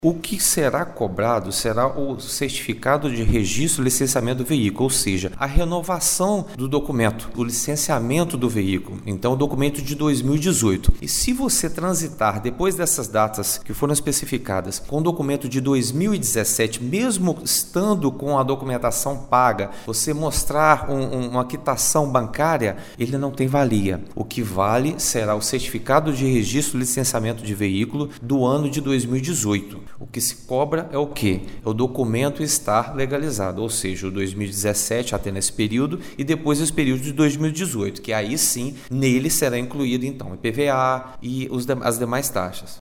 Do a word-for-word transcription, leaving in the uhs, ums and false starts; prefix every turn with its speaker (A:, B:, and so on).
A: O que será cobrado será o certificado de registro e licenciamento do veículo, ou seja, a renovação do documento, o licenciamento do veículo. Então, o documento de dois mil e dezoito. E se você transitar depois dessas datas que foram especificadas com o documento de dois mil e dezessete, mesmo estando com a documentação paga, você mostrar um, um, uma quitação bancária, ele não tem valia. O que vale será o certificado de registro e licenciamento de veículo do ano de dois mil e dezoito. O que se cobra é o quê? É o documento estar legalizado, ou seja, o dois mil e dezessete até nesse período e depois esse período de dois mil e dezoito, que aí sim, nele será incluído então o I P V A e os, as demais taxas.